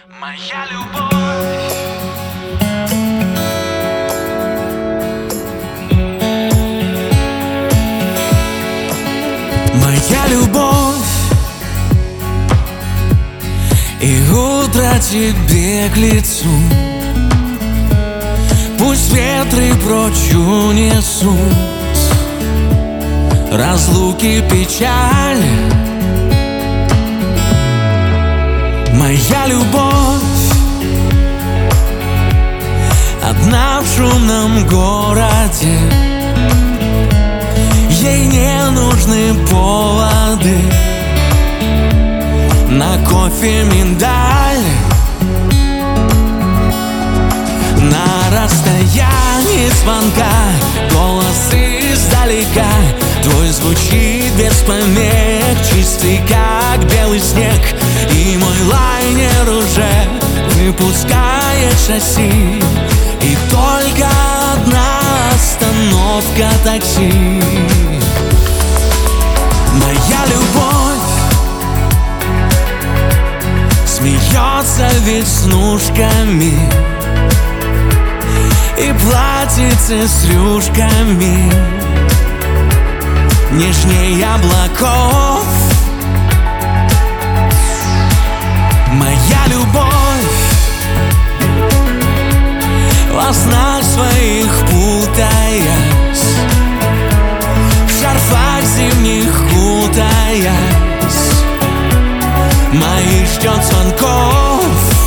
Моя любовь. Моя любовь, и утро тебе к лицу. Пусть ветры прочь унесут разлуки, печаль. Моя любовь одна в шумном городе, ей не нужны поводы на кофе, миндаль. На расстоянии звонка голос издалека твой звучит без помех, чистый как белый снег. И мой лайнер уже выпускает шасси, и только одна остановка — такси. Моя любовь смеется веснушками и платьице с рюшками нежней облаков. Моя любовь во снах своих путаясь, в шарфах зимних кутаясь, моих ждет звонков.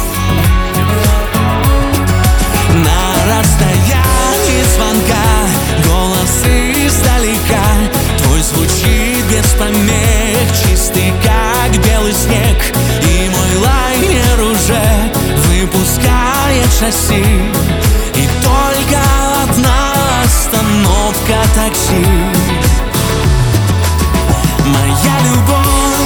На расстоянии звонка голос издалека твой звучит без помех, чистый как белый снег. И мой лайнер уже выпускает шасси, и только одна остановка — такси. Моя любовь.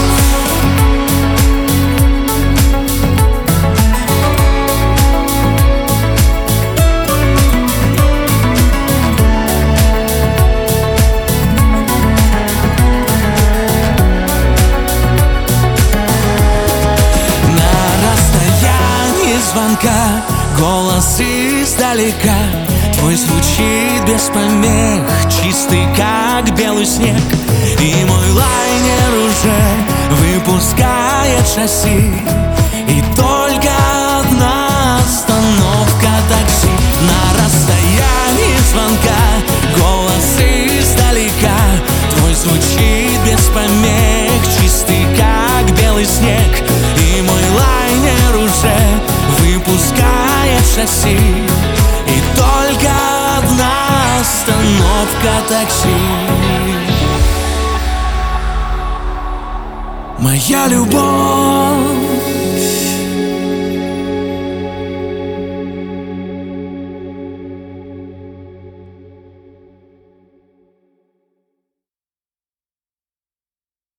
Звонка голос издалека твой звучит без помех, чистый как белый снег. И мой лайнер уже выпускает шасси, и только одна остановка — такси. На расстоянии звонка голос издалека твой звучит без помех, чистый как белый снег. И мой лайнер уже выпускает шасси, и только одна остановка — такси. Моя любовь.